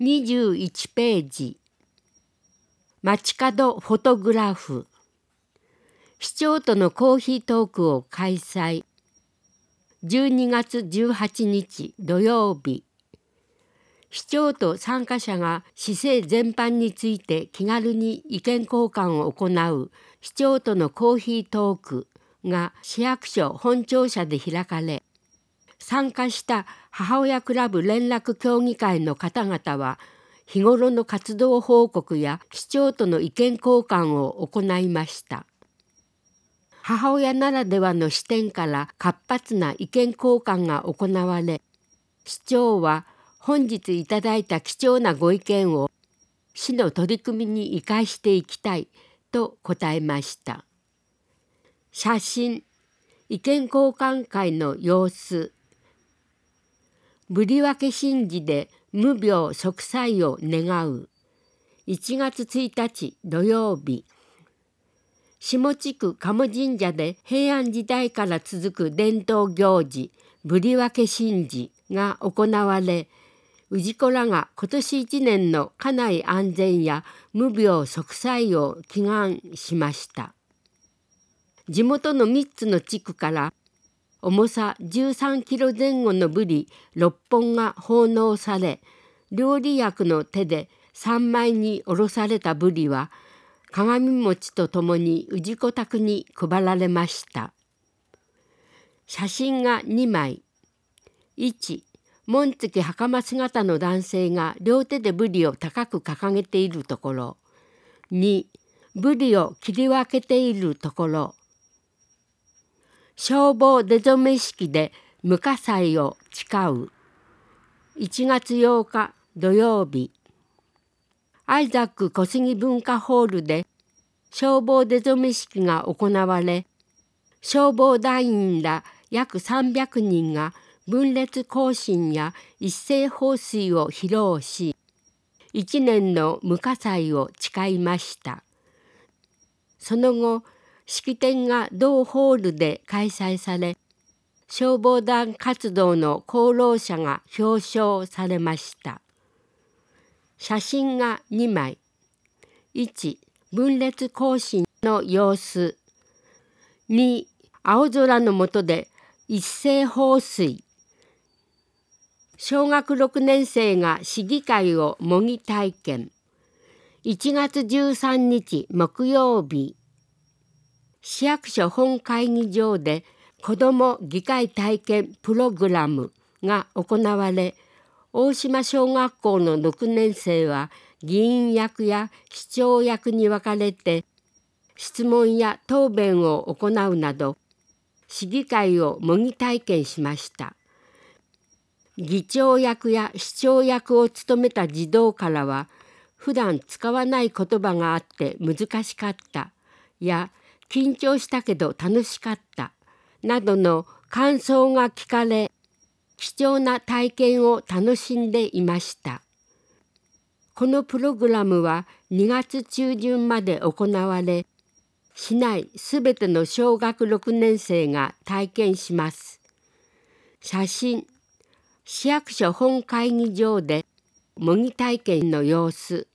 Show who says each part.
Speaker 1: 21ページ。街角フォトグラフ。市長とのコーヒートークを開催。12月18日土曜日。市長と参加者が市政全般について気軽に意見交換を行う市長とのコーヒートークが市役所本庁舎で開かれ、参加した母親クラブ連絡協議会の方々は日頃の活動報告や市長との意見交換を行いました。母親ならではの視点から活発な意見交換が行われ、市長は本日いただいた貴重なご意見を市の取り組みに生かしていきたいと答えました。写真、意見交換会の様子。振り分け神事で無病息災を願う。1月1日土曜日。下地区鴨神社で平安時代から続く伝統行事振り分け神事が行われ、氏子らが今年1年の家内安全や無病息災を祈願しました。地元の3つの地区から重さ13キロ前後のブリ6本が奉納され、料理役の手で三枚におろされたブリは鏡餅とともに氏子宅に配られました。写真が2枚。1、紋付き袴姿の男性が両手でブリを高く掲げているところ。2、ブリを切り分けているところ。消防出初め式で無火災を誓う。1月8日土曜日。アイザック小杉文化ホールで消防出初め式が行われ、消防団員ら約300人が分裂行進や一斉放水を披露し、1年の無火災を誓いました。その後、式典が同ホールで開催され、消防団活動の功労者が表彰されました。写真が2枚。1、分裂行進の様子。2、青空の下で一斉放水。小学6年生が市議会を模擬体験。1月13日木曜日。市役所本会議場で子ども議会体験プログラムが行われ、大島小学校の6年生は議員役や市長役に分かれて質問や答弁を行うなど市議会を模擬体験しました。議長役や市長役を務めた児童からは、普段使わない言葉があって難しかったや緊張したけど楽しかったなどの感想が聞かれ、貴重な体験を楽しんでいました。このプログラムは2月中旬まで行われ、市内すべての小学6年生が体験します。写真、市役所本会議場で模擬体験の様子。